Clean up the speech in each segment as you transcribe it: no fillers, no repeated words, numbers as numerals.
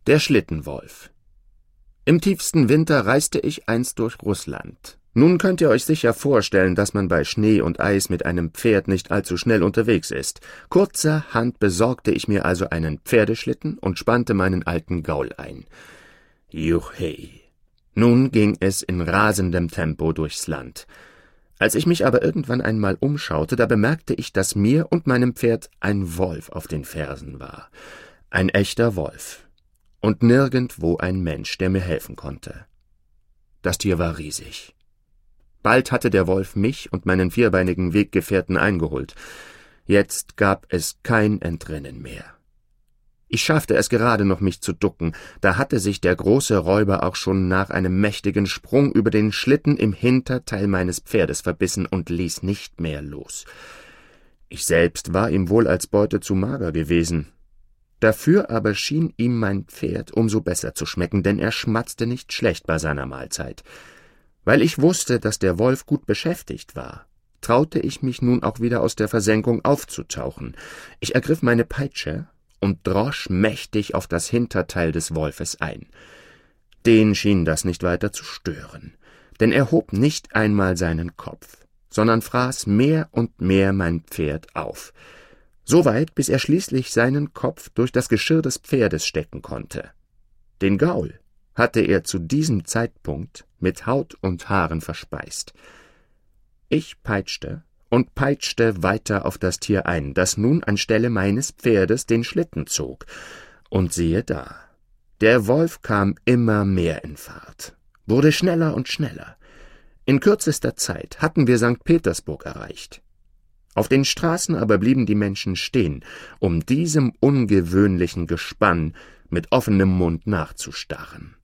Der Schlittenwolf. Im tiefsten Winter reiste ich einst durch Russland. Nun könnt ihr euch sicher vorstellen, dass man bei Schnee und Eis mit einem Pferd nicht allzu schnell unterwegs ist. Kurzerhand besorgte ich mir also einen Pferdeschlitten und spannte meinen alten Gaul ein. Juchhei! Nun ging es in rasendem Tempo durchs Land. Als ich mich aber irgendwann einmal umschaute, da bemerkte ich, dass mir und meinem Pferd ein Wolf auf den Fersen war. Ein echter Wolf. Und nirgendwo ein Mensch, der mir helfen konnte. Das Tier war riesig. Bald hatte der Wolf mich und meinen vierbeinigen Weggefährten eingeholt. Jetzt gab es kein Entrinnen mehr. Ich schaffte es gerade noch, mich zu ducken, da hatte sich der große Räuber auch schon nach einem mächtigen Sprung über den Schlitten im Hinterteil meines Pferdes verbissen und ließ nicht mehr los. Ich selbst war ihm wohl als Beute zu mager gewesen. Dafür aber schien ihm mein Pferd umso besser zu schmecken, denn er schmatzte nicht schlecht bei seiner Mahlzeit. Weil ich wusste, dass der Wolf gut beschäftigt war, traute ich mich nun auch wieder aus der Versenkung aufzutauchen. Ich ergriff meine Peitsche und drosch mächtig auf das Hinterteil des Wolfes ein. Den schien das nicht weiter zu stören, denn er hob nicht einmal seinen Kopf, sondern fraß mehr und mehr mein Pferd auf. Soweit, bis er schließlich seinen Kopf durch das Geschirr des Pferdes stecken konnte. Den Gaul hatte er zu diesem Zeitpunkt mit Haut und Haaren verspeist. Ich peitschte und peitschte weiter auf das Tier ein, das nun anstelle meines Pferdes den Schlitten zog. Und siehe da, der Wolf kam immer mehr in Fahrt, wurde schneller und schneller. In kürzester Zeit hatten wir St. Petersburg erreicht. Auf den Straßen aber blieben die Menschen stehen, um diesem ungewöhnlichen Gespann mit offenem Mund nachzustarren.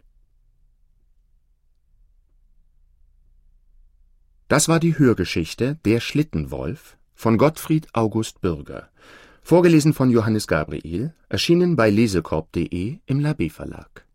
Das war die Hörgeschichte Der Schlittenwolf von Gottfried August Bürger, vorgelesen von Johannes Gabriel, erschienen bei lesekorb.de im Labé Verlag.